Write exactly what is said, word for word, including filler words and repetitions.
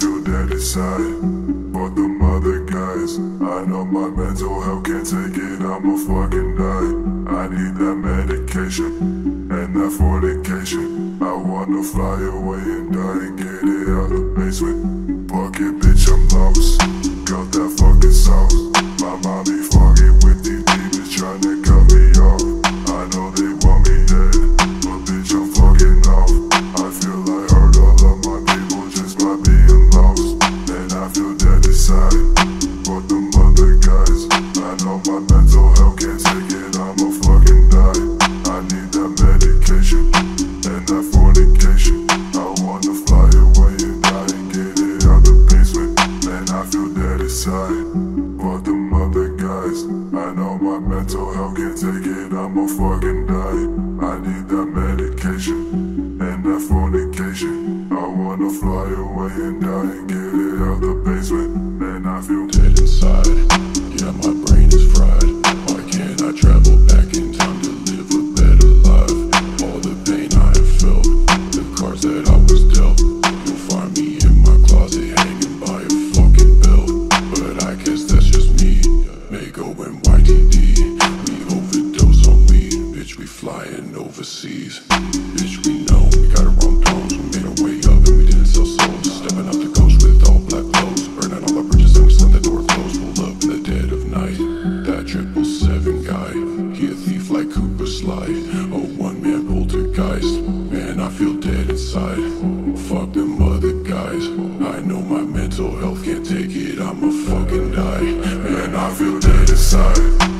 feel dead inside. But the other guys, I know my mental health can't take it, I'ma fucking die. I need that medication and that fornication. I wanna fly away and die and get it out the basement. Fuck it, bitch, I'm lost. Got that fucking sauce. My mommy fucking with these demons trying to cut me off. I know they want me dead, but bitch, I'm fucking off. I feel I hurt all of my people just by being lost. And I feel dead inside. But them other guys, I know my mental health can't take it, I'ma fucking die. I need that medication and that fornication. I wanna fly away and die and get it out the basement. Man, I feel dead inside. But them other guys, I know my mental health can't take it, I'ma fucking die. I need that medication and that fornication. I wanna fly away and die and get it out the basement. Man, I feel dead inside. Yeah, my brain is fried. Why can't I travel back in time to live a better life? All the pain I have felt, the cards that I was dealt. You'll find me in my closet hanging by a fucking belt. But I guess that's just me. Mego and Y T D, we overdose on weed. Bitch, we flying overseas. Bitch, we know we got our own tones. We made our way up and we didn't sell souls. Stepping up the coast with all black clothes, burning all our bridges and we slammed the door closed. Pull up in the dead of night. That triple seven guy, he a thief like Cooper Slide. Oh, one man poltergeist. Man, I feel dead inside. Fuck them other guys. I know my mental health can't take it, I'ma fucking die. Man, I feel dead inside.